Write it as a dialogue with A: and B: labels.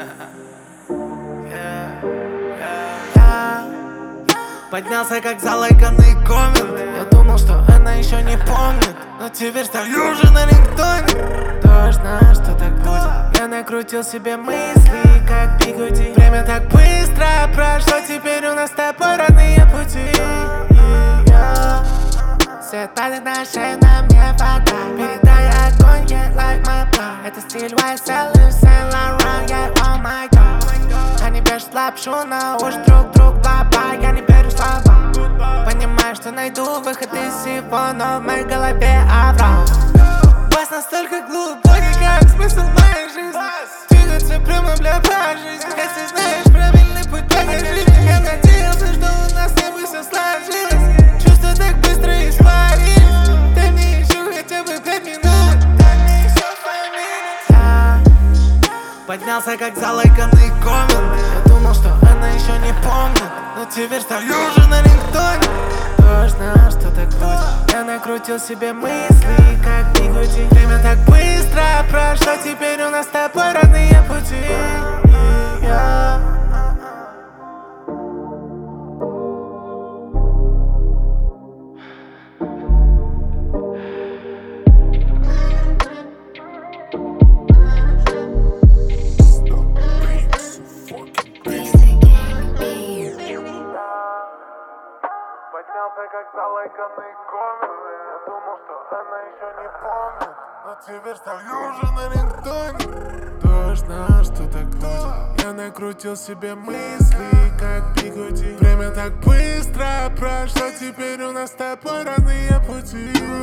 A: Я поднялся как залайканный коммент. Я думал, что она еще не помнит, но теперь стою уже на рингтоне. Точно, что так будет. Я накрутил себе мысли, как бигуди. Время так быстро прошло, теперь у нас с тобой разные пути. Свет падает на шею, на мне вода. Передай огонь, yeah, like my blood. Это стиль YSL, Saint Laurent, yeah, oh my god. Они вешают лапшу на уши друг друг, баба. Я не верю в слова. Понимаю, что найду выход из всего, но в моей голове овраг. Бас настолько глубокий, как смысл моей жизни. Двигаться прямо для жизни. Если знаешь правильный путь, покажи. Я надеялся, что у нас с тобой все сложилось. Чувства так быстро испарились. Дай мне еще хотя бы 5 минут. Дай мне еще 5 minutes. Я поднялся как залайканный коммент. Я думал, что она еще не помнит, но теперь стою уже на рингтоне. Точно, что так будет. Я накрутил себе мысли, как бигуди. Время так быстро прошло, теперь у нас с тобой разные пути. Поднялся как залайканный коммент. Я думал, что она еще не помнит, но теперь стою уже на рингтоне. Точно, что так будет. Я накрутил себе мысли, как бигуди. Время так быстро прошло, теперь у нас с тобой разные пути.